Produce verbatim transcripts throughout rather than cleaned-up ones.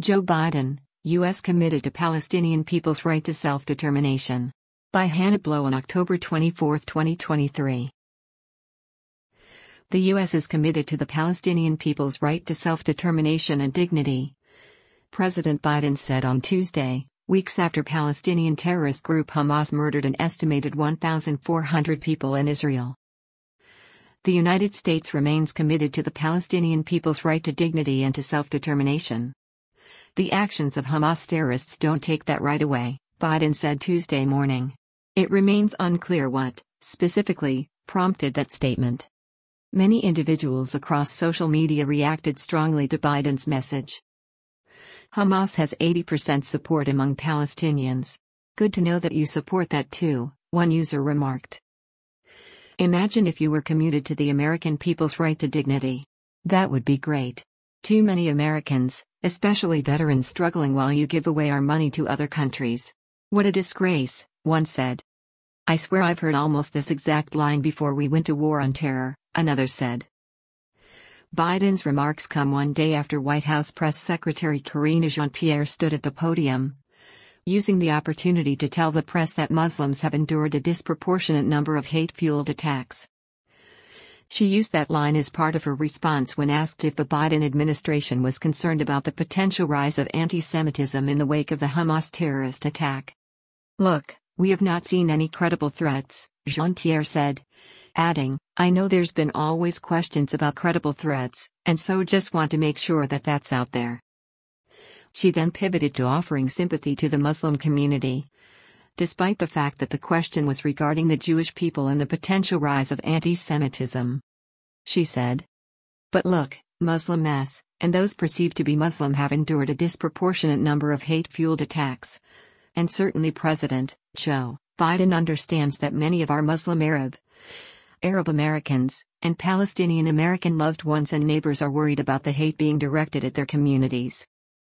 Joe Biden, U S committed to Palestinian people's right to self-determination. By Hannah Blow on October twenty-fourth, twenty twenty-three. The U S is committed to the Palestinian people's right to self-determination and dignity, President Biden said on Tuesday, weeks after Palestinian terrorist group Hamas murdered an estimated one thousand four hundred people in Israel. The United States remains committed to the Palestinian people's right to dignity and to self-determination. The actions of Hamas terrorists don't take that right away, Biden said Tuesday morning. It remains unclear what, specifically, prompted that statement. Many individuals across social media reacted strongly to Biden's message. Hamas has eighty percent support among Palestinians. Good to know that you support that too, one user remarked. Imagine if you were committed to the American people's right to dignity. That would be great. Too many Americans, especially veterans, struggling while you give away our money to other countries. What a disgrace, one said. I swear I've heard almost this exact line before we went to war on terror, another said. Biden's remarks come one day after White House Press Secretary Karine Jean-Pierre stood at the podium, using the opportunity to tell the press that Muslims have endured a disproportionate number of hate-fueled attacks. She used that line as part of her response when asked if the Biden administration was concerned about the potential rise of anti-Semitism in the wake of the Hamas terrorist attack. Look, we have not seen any credible threats, Jean-Pierre said, adding, I know there's been always questions about credible threats, and so just want to make sure that that's out there. She then pivoted to offering sympathy to the Muslim community, despite the fact that the question was regarding the Jewish people and the potential rise of anti-Semitism. She said, but look, Muslims, and those perceived to be Muslim have endured a disproportionate number of hate-fueled attacks. And certainly President Joe Biden understands that many of our Muslim Arab, Arab Americans, and Palestinian American loved ones and neighbors are worried about the hate being directed at their communities.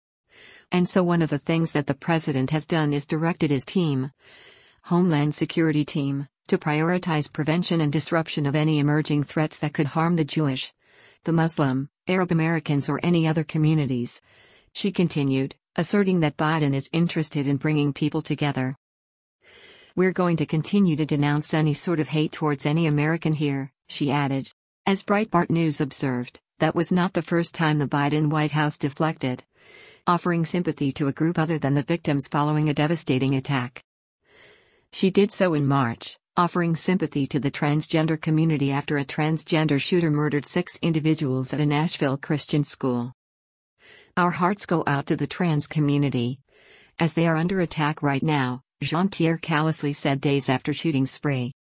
And so one of the things that the president has done is directed his team, Homeland Security team, to prioritize prevention and disruption of any emerging threats that could harm the Jewish, the Muslim, Arab Americans or any other communities. She continued, asserting that Biden is interested in bringing people together. We're going to continue to denounce any sort of hate towards any American here, she added. As Breitbart News observed, that was not the first time the Biden White House deflected, offering sympathy to a group other than the victims following a devastating attack. She did so in March, offering sympathy to the transgender community after a transgender shooter murdered six individuals at a Nashville Christian school. Our hearts go out to the trans community, as they are under attack right now, Jean-Pierre callously said days after shooting spree.